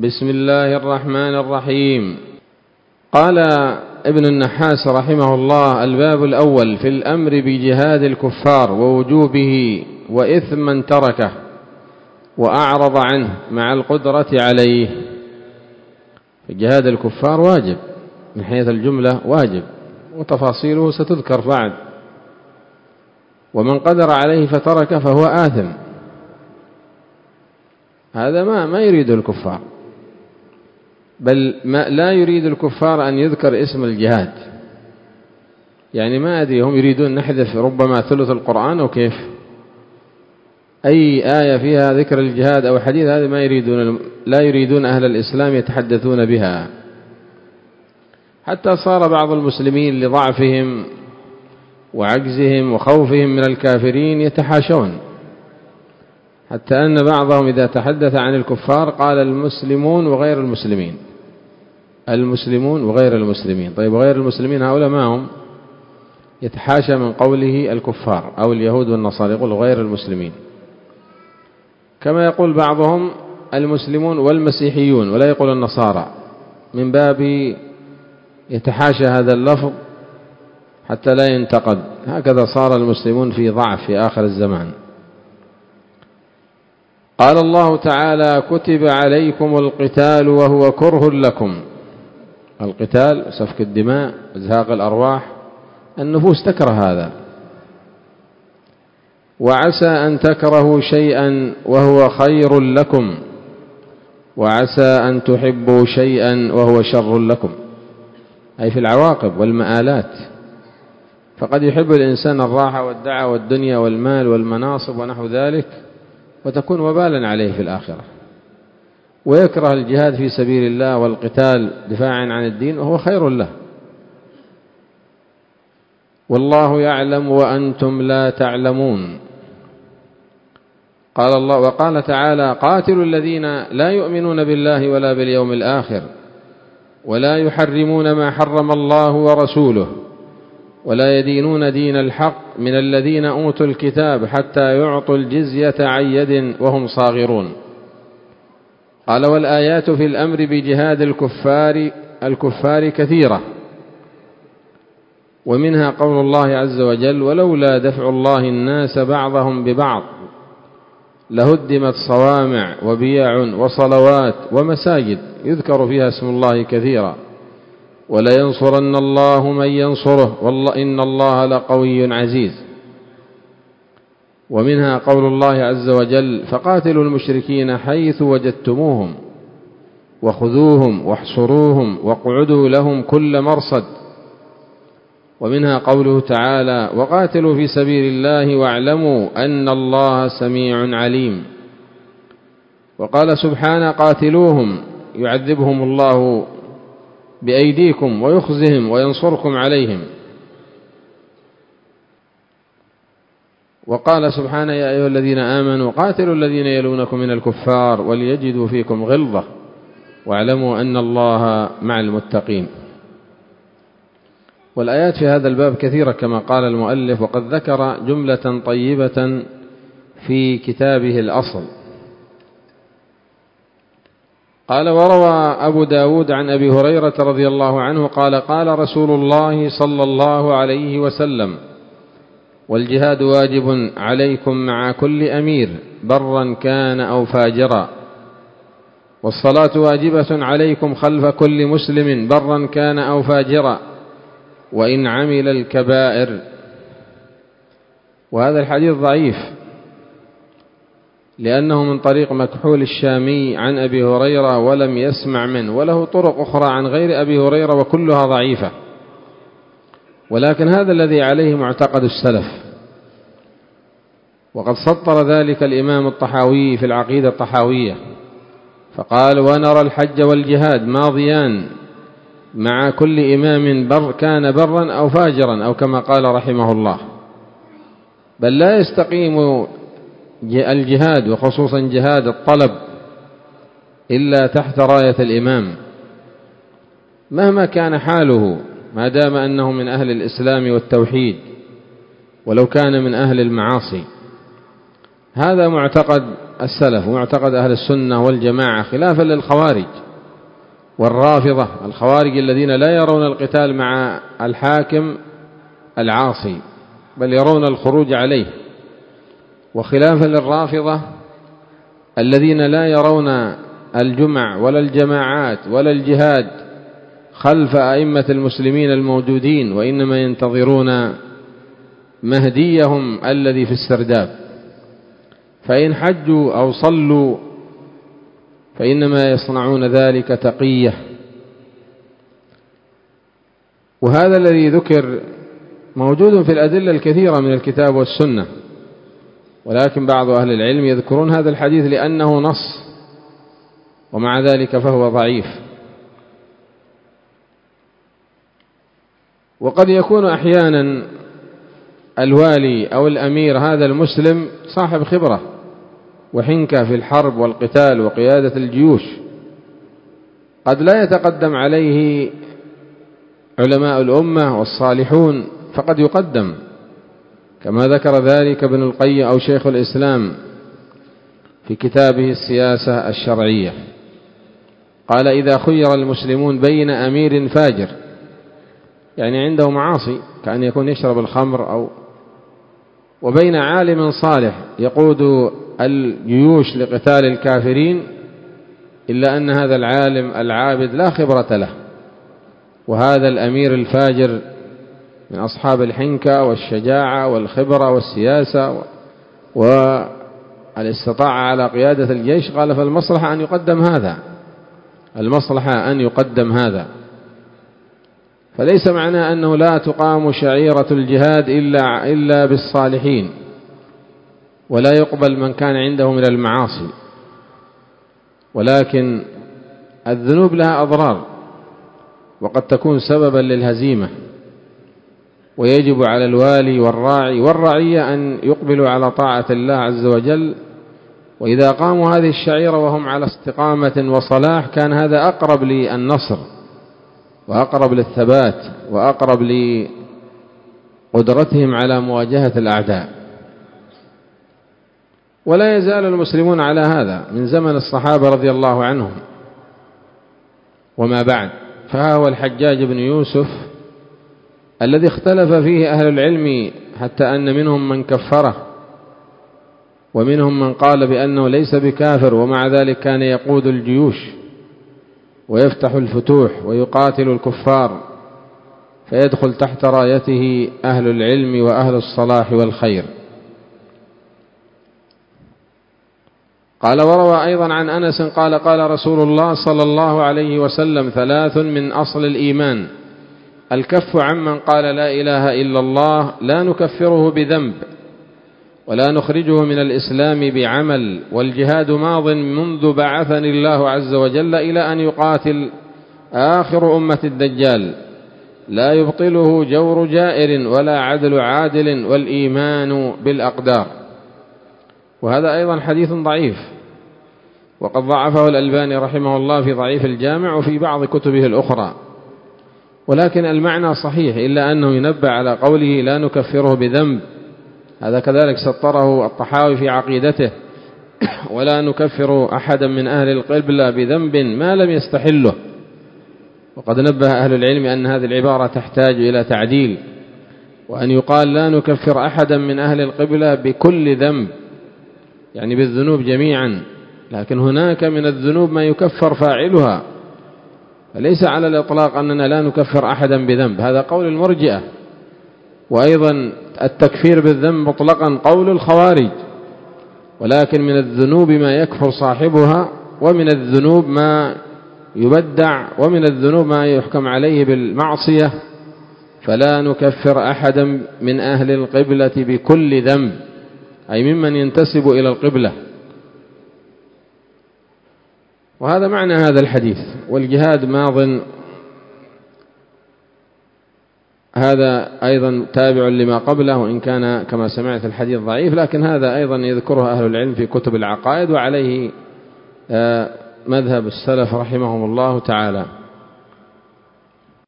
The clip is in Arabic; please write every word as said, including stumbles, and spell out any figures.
بسم الله الرحمن الرحيم. قال ابن النحاس رحمه الله: الباب الأول في الأمر بجهاد الكفار ووجوبه وإثم من تركه وأعرض عنه مع القدرة عليه. جهاد الكفار واجب من حيث الجملة، واجب، وتفاصيله ستذكر بعد. ومن قدر عليه فترك فهو آثم. هذا ما ما يريد الكفار، بل ما لا يريد الكفار أن يذكر اسم الجهاد. يعني ما أدري، هم يريدون نحذف ربما ثلث القرآن أو كيف، أي آية فيها ذكر الجهاد أو حديث، هذا ما يريدون، لا يريدون أهل الإسلام يتحدثون بها. حتى صار بعض المسلمين لضعفهم وعجزهم وخوفهم من الكافرين يتحاشون، حتى أن بعضهم إذا تحدث عن الكفار قال المسلمون وغير المسلمين، المسلمون وغير المسلمين. طيب وغير المسلمين هؤلاء ما هم؟ يتحاشى من قوله الكفار أو اليهود والنصارى، يقول غير المسلمين. كما يقول بعضهم المسلمون والمسيحيون ولا يقول النصارى، من باب يتحاشى هذا اللفظ حتى لا ينتقد. هكذا صار المسلمون في ضعف في آخر الزمان. قال الله تعالى: كتب عليكم القتال وهو كره لكم. القتال سفك الدماء، إزهاق الأرواح، النفوس تكره هذا. وعسى أن تكرهوا شيئا وهو خير لكم، وعسى أن تحبوا شيئا وهو شر لكم، أي في العواقب والمآلات. فقد يحب الإنسان الراحة والدعوة والدنيا والمال والمناصب ونحو ذلك، وتكون وبالا عليه في الآخرة. ويكره الجهاد في سبيل الله والقتال دفاعا عن الدين وهو خير له. والله يعلم وأنتم لا تعلمون. قال الله وقال تعالى: قاتلوا الذين لا يؤمنون بالله ولا باليوم الآخر ولا يحرمون ما حرم الله ورسوله ولا يدينون دين الحق من الذين أوتوا الكتاب حتى يعطوا الجزية عن يد وهم صاغرون. قال: والآيات في الأمر بجهاد الكفار الكفار كثيرة، ومنها قول الله عز وجل: ولولا دفع الله الناس بعضهم ببعض لهدمت صوامع وبيع وصلوات ومساجد يذكر فيها اسم الله كثيرا ولينصرن الله من ينصره والله إن الله لقوي عزيز. ومنها قول الله عز وجل: فقاتلوا المشركين حيث وجدتموهم وخذوهم واحصروهم واقعدوا لهم كل مرصد. ومنها قوله تعالى: وقاتلوا في سبيل الله واعلموا أن الله سميع عليم. وقال سبحانه: قاتلوهم يعذبهم الله بأيديكم ويخزهم وينصركم عليهم. وقال سبحانه: يا أيها الذين آمنوا قاتلوا الذين يلونكم من الكفار وليجدوا فيكم غلظة واعلموا أن الله مع المتقين. والآيات في هذا الباب كثيرة كما قال المؤلف، وقد ذكر جملة طيبة في كتابه الأصل. قال: وروى أبو داود عن أبي هريرة رضي الله عنه قال: قال رسول الله صلى الله عليه وسلم: والجهاد واجب عليكم مع كل أمير برا كان أو فاجرا، والصلاة واجبة عليكم خلف كل مسلم برا كان أو فاجرا وإن عمل الكبائر. وهذا الحديث ضعيف لأنه من طريق مكحول الشامي عن أبي هريرة ولم يسمع منه، وله طرق أخرى عن غير أبي هريرة وكلها ضعيفة. ولكن هذا الذي عليه معتقد السلف، وقد سطر ذلك الإمام الطحاوي في العقيدة الطحاوية فقال: ونرى الحج والجهاد ماضيان مع كل إمام بر كان برا أو فاجرا، أو كما قال رحمه الله. بل لا يستقيم الجهاد وخصوصا جهاد الطلب إلا تحت راية الإمام مهما كان حاله، ما دام أنه من أهل الإسلام والتوحيد، ولو كان من أهل المعاصي. هذا معتقد السلف ومعتقد أهل السنة والجماعة، خلافا للخوارج والرافضة. الخوارج الذين لا يرون القتال مع الحاكم العاصي بل يرون الخروج عليه، وخلافا للرافضة الذين لا يرون الجمع ولا الجماعات ولا الجهاد خلف أئمة المسلمين الموجودين، وإنما ينتظرون مهديهم الذي في السرداب، فإن حجوا أو صلوا فإنما يصنعون ذلك تقية. وهذا الذي ذكر موجود في الأدلة الكثيرة من الكتاب والسنة، ولكن بعض أهل العلم يذكرون هذا الحديث لأنه نص، ومع ذلك فهو ضعيف. وقد يكون أحيانا الوالي أو الأمير هذا المسلم صاحب خبرة وحنكة في الحرب والقتال وقيادة الجيوش، قد لا يتقدم عليه علماء الأمة والصالحون فقد يقدم، كما ذكر ذلك ابن القيم أو شيخ الإسلام في كتابه السياسة الشرعية، قال: إذا خير المسلمون بين أمير فاجر، يعني عنده معاصي كأن يكون يشرب الخمر، أو وبين عالم صالح يقود الجيوش لقتال الكافرين، إلا أن هذا العالم العابد لا خبرة له، وهذا الأمير الفاجر من أصحاب الحنكة والشجاعة والخبرة والسياسة والاستطاعة على قيادة الجيش، قال فالمصلحة أن يقدم هذا، المصلحة أن يقدم هذا. فليس معنى أنه لا تقام شعيرة الجهاد إلا إلا بالصالحين، ولا يقبل من كان عنده من المعاصي، ولكن الذنوب لها أضرار وقد تكون سببا للهزيمة، ويجب على الوالي والراعي والرعية أن يقبلوا على طاعة الله عز وجل، وإذا قاموا هذه الشعيرة وهم على استقامة وصلاح كان هذا أقرب للنصر وأقرب للثبات وأقرب لقدرتهم على مواجهة الأعداء. ولا يزال المسلمون على هذا من زمن الصحابة رضي الله عنهم وما بعد. فها هو الحجاج بن يوسف الذي اختلف فيه أهل العلم، حتى أن منهم من كفره ومنهم من قال بأنه ليس بكافر، ومع ذلك كان يقود الجيوش ويفتح الفتوح ويقاتل الكفار، فيدخل تحت رايته أهل العلم وأهل الصلاح والخير. قال: وروى أيضا عن أنس قال: قال رسول الله صلى الله عليه وسلم: ثلاث من أصل الإيمان: الكف عمن قال لا إله إلا الله لا نكفره بذنب ولا نخرجه من الإسلام بعمل، والجهاد ماض منذ بعثني الله عز وجل إلى أن يقاتل آخر أمة الدجال، لا يبطله جور جائر ولا عدل عادل، والإيمان بالأقدار. وهذا أيضا حديث ضعيف، وقد ضعفه الألباني رحمه الله في ضعيف الجامع وفي بعض كتبه الأخرى، ولكن المعنى صحيح، إلا أنه ينبه على قوله لا نكفره بذنب، هذا كذلك سطره الطحاوي في عقيدته: ولا نكفر أحدا من أهل القبلة بذنب ما لم يستحله. وقد نبه أهل العلم أن هذه العبارة تحتاج إلى تعديل، وأن يقال لا نكفر أحدا من أهل القبلة بكل ذنب، يعني بالذنوب جميعا، لكن هناك من الذنوب ما يكفر فاعلها، فليس على الإطلاق أننا لا نكفر أحدا بذنب، هذا قول المرجئة. وأيضا التكفير بالذنب مطلقا قول الخوارج، ولكن من الذنوب ما يكفر صاحبها، ومن الذنوب ما يبدع، ومن الذنوب ما يحكم عليه بالمعصية. فلا نكفر أحدا من أهل القبلة بكل ذنب، أي ممن ينتسب إلى القبلة. وهذا معنى هذا الحديث. والجهاد ماض، هذا أيضا تابع لما قبله، وإن كان كما سمعت الحديث ضعيف، لكن هذا أيضا يذكره أهل العلم في كتب العقائد، وعليه مذهب السلف رحمهم الله تعالى.